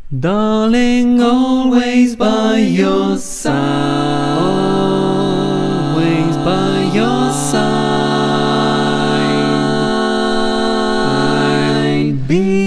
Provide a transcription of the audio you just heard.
Darling, always by your side, always by your side. I'll be